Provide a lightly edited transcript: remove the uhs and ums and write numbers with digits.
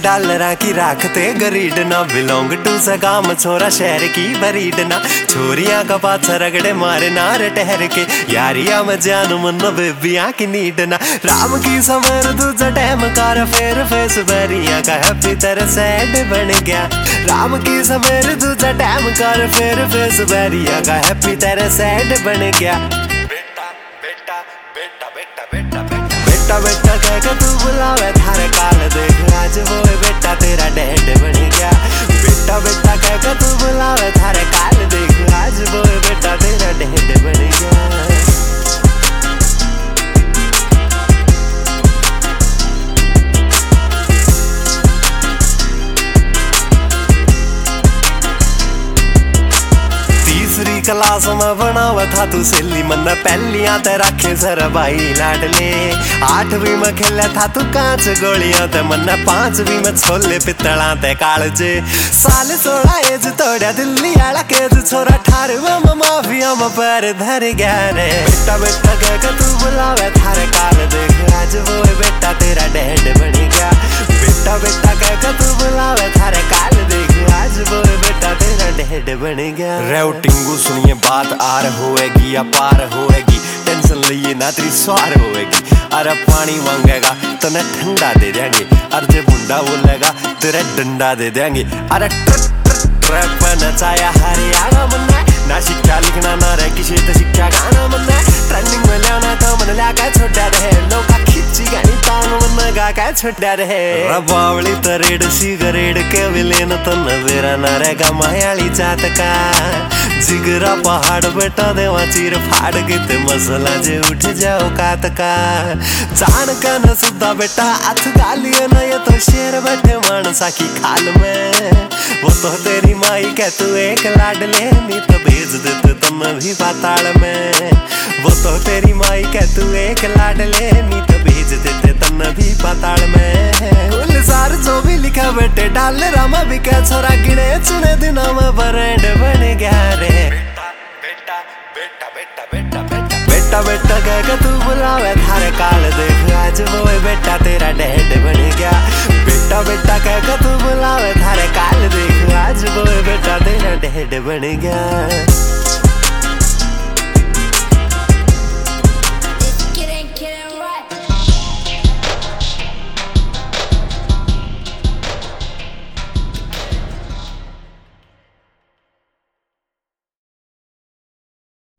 डालरा की राखते गरीड ना, बिलोंग टू सगाम छोरा शहर की बरीड ना। छोरियां का पाछा रगड़े मारे नारे ठहर के, यारिया में जान मन बेबियां की नीड ना। राम की समर दूजा टैम कार फेर फेस बरिया का हैप्पी तेरे सैड बन गया। राम की समर दूजा टैम कार फेर फेस बरिया का हैप्पी तेरे सैड बन गया। बेटा बेटा कह के तू बुलावे थारे काल देख, आज वो बेटा तेरा डैड बन गया। बेटा बेटा कह के तू बुलावे थारे काल देख, आज वो बेटा तेरा डैड बन गया। तीसरी क्लास में बनावा था तू सेली, मन पहलियां ते रखे सर भाई लाडले। 8वीं में खेला था तू कांच गोलियां ते, मन 5वीं में छोले पितला ते कालजे। साल 16 एज तोड़ा दिल्ली आला केज, छोरा 18वें में माफिया में पैर धर गया रे। बेटा बेटा कह के तू बुलावे थारे काल देख, आज वो बेटा तेरा डैड बन गया। बेटा बेटा कह के तू बुलावे थारे काल देख, आज वो बेटा तेरा डैड बन गया। रेउटिंगू सुनिए बात आर होएगी या पार होएगी, टेंशन लिए ना तेरी स्वार होएगी। अरे पानी मांगेगा तो न ठंडा दे देंगे, अरे जे बुंडा बोलेगा तेरे डंडा दे देंगे। अरे ट्रैप नचाया हरियाणा मन्ना, ना शिक्षा लिखना ना रह किसी तो शिक्षा गाना मन्ना। ट्रेंडिंग में लाना तो मन लाका छोटा रहे, लोग खिच्ची गानी तांग मन गा का छोटा रहे। रबावली तरेड़ सिगरेट के विलेन तो नवेरा ना रहेगा मायाली चात का। जिगरा पहाड़ बेटा देवा चीर फाड़ के ते मसला जे उठ जाओ कात का। जान का न सुधा बेटा हाथ गालिए न, ये तो शेर बैठे मानसा की खाल में। वो तो तेरी माई कह तू एक लाड लेनी तो भेज देते तुम भी पाताल में। वो तो तेरी माई कह तू एक लाड लेनी तो भेज देते तुम भी पाताल में। कुल सार जो भी लिखा बेटे डाल रामा भी कह छोरा, गिने चुने दिनों में ब्रांड बन गया रे। बेटा बेटा कह के तू बुलावे थारे काल देख, आज वो बेटा तेरा डैड बन गया। बेटा बेटा कह के तू बुलावे थारे काल देख, आज वो बेटा तेरा डैड बन गया।